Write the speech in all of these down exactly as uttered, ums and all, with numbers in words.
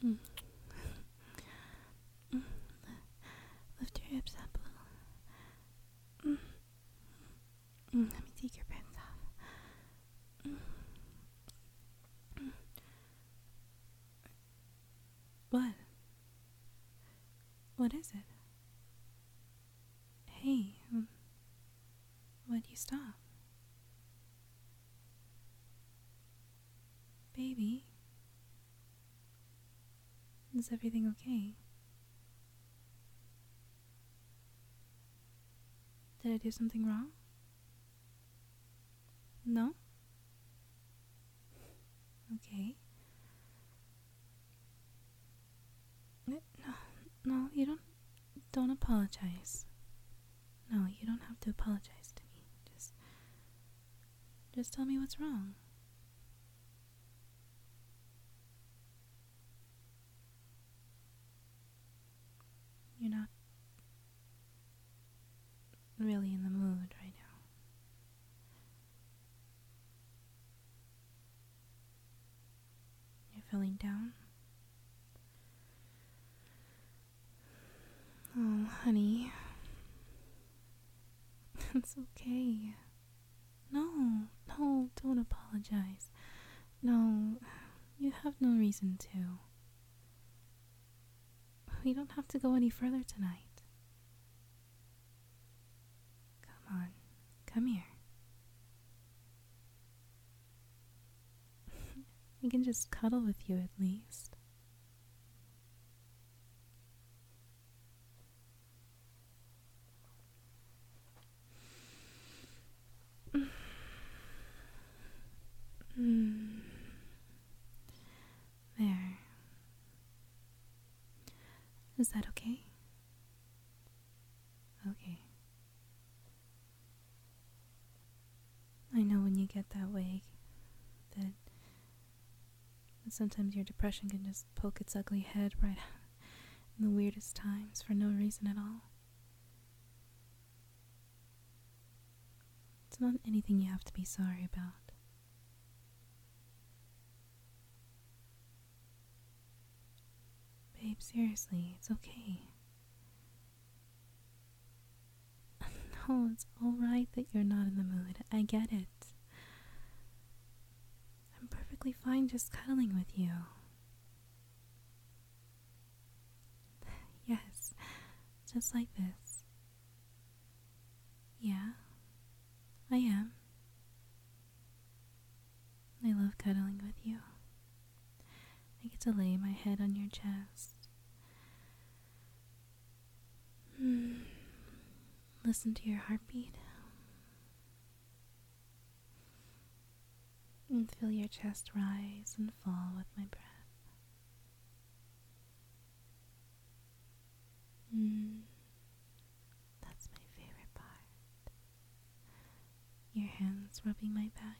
Mm. Mm. Lift your hips up a little. Mm. Mm. Let me take your pants off. Mm. Mm. What? What is it? Hey, um, why'd you stop? Baby? Is everything okay? Did I do something wrong? No? Okay. No, no, you don't, don't apologize. No, you don't have to apologize to me. Just, just tell me what's wrong. You're not really in the mood right now. You're feeling down? Oh, honey. It's okay. No, no, don't apologize. No, you have no reason to. We don't have to go any further tonight. Come on, come here. I can just cuddle with you at least. Mm. There. Is that okay? Okay. I know when you get that way that sometimes your depression can just poke its ugly head right in the weirdest times for no reason at all. It's not anything you have to be sorry about. Babe, seriously, it's okay. No, it's alright that you're not in the mood. I get it. I'm perfectly fine just cuddling with you. Yes, just like this. Yeah, I am. I love cuddling with you. I get to lay my head on your chest. Mm. Listen to your heartbeat. And feel your chest rise and fall with my breath. Mm. That's my favorite part. Your hands rubbing my back.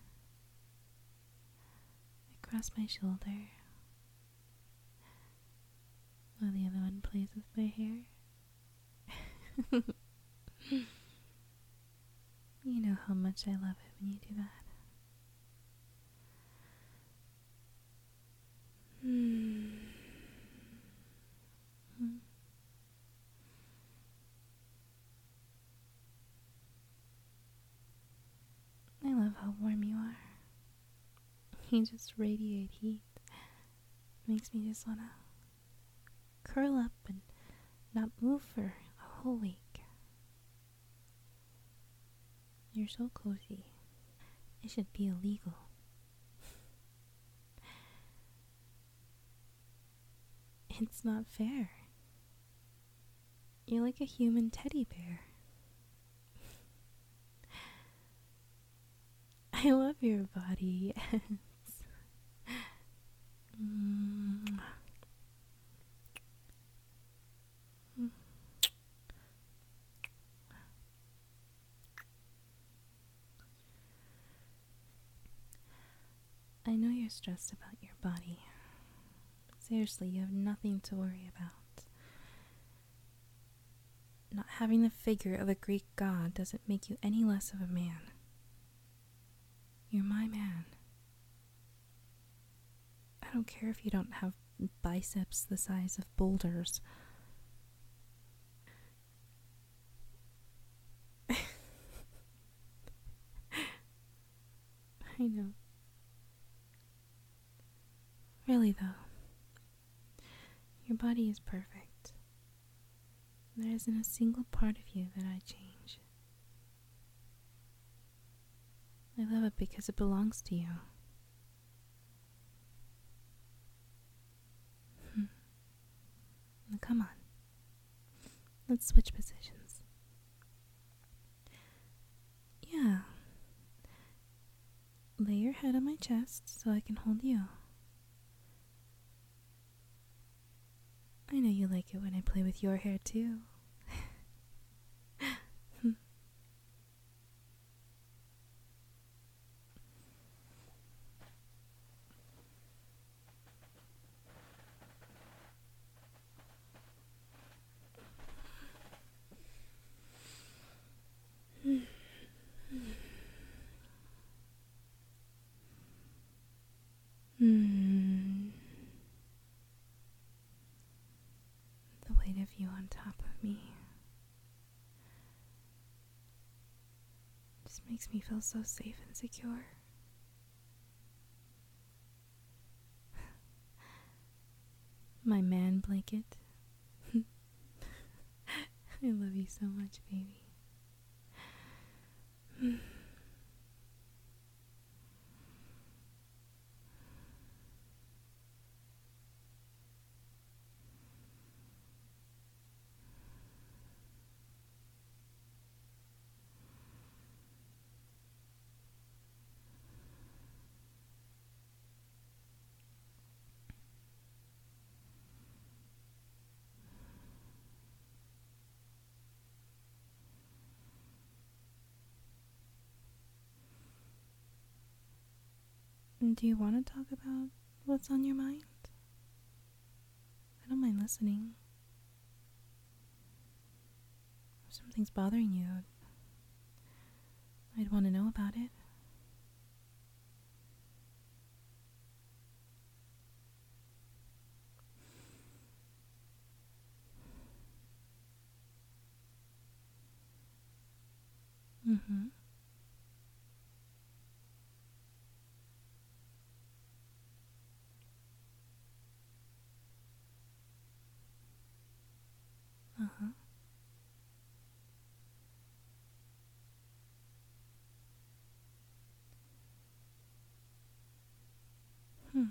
Across my shoulder. While the other one plays with my hair. You know how much I love it when you do that. Mm. Mm. I love how warm you are. You just radiate heat. Makes me just wanna curl up and not move for a whole week. You're so cozy. It should be illegal. It's not fair. You're like a human teddy bear. I love your body. Mm. I know you're stressed about your body. But seriously, you have nothing to worry about. Not having the figure of a Greek god doesn't make you any less of a man. You're my man. I don't care if you don't have biceps the size of boulders. I know. Really, though, your body is perfect. There isn't a single part of you that I change. I love it because it belongs to you. Hmm. Now, come on. Let's switch positions. Yeah. Lay your head on my chest so I can hold you. I know you like it when I play with your hair too. Hmm. The weight of you on top of me just makes me feel so safe and secure. My man blanket. I love you so much, baby. Do you want to talk about what's on your mind? I don't mind listening. If something's bothering you, I'd want to know about it. Mm-hmm. Uh-huh. Hmm.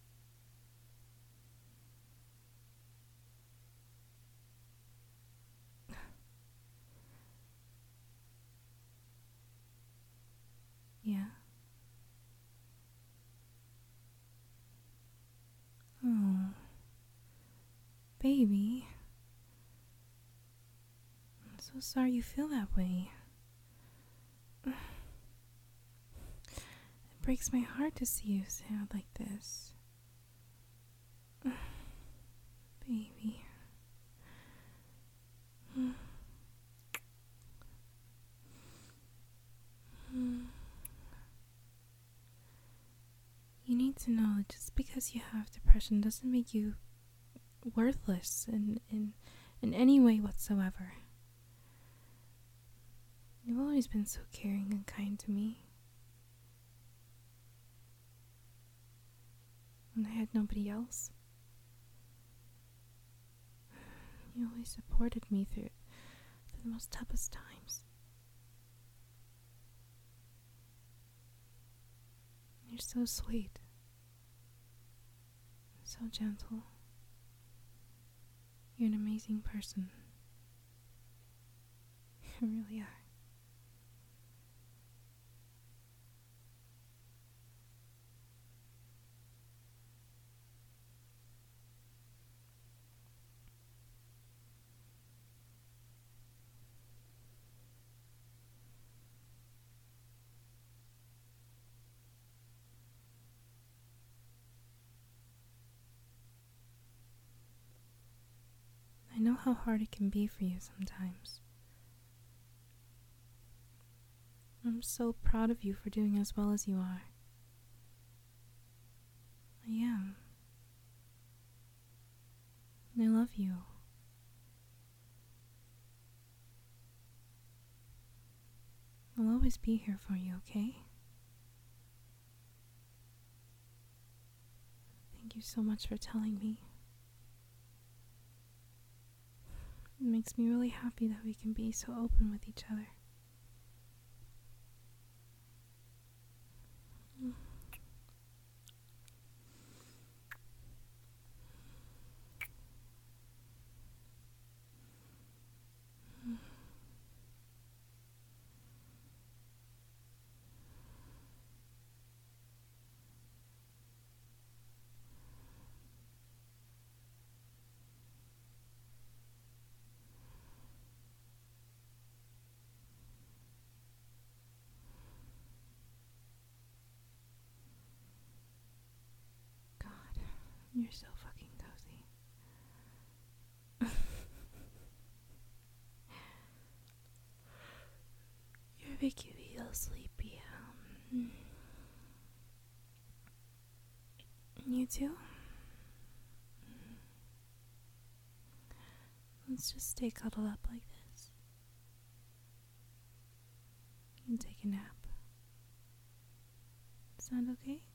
Yeah. Oh, baby. I'm so sorry you feel that way. It breaks my heart to see you sad like this. Baby. You need to know that just because you have depression doesn't make you worthless in, in, in any way whatsoever. You've always been so caring and kind to me. When I had nobody else. You always supported me through, through the most toughest times. You're so sweet. So gentle. You're an amazing person. You really are. I know how hard it can be for you sometimes. I'm so proud of you for doing as well as you are. I am. be here for you, okay? Thank you so much for telling me. It makes me really happy that we can be so open with each other. You're so fucking cozy. You're making me so sleepy. Um, you too? Let's just stay cuddled up like this. You can take a nap. Sound okay?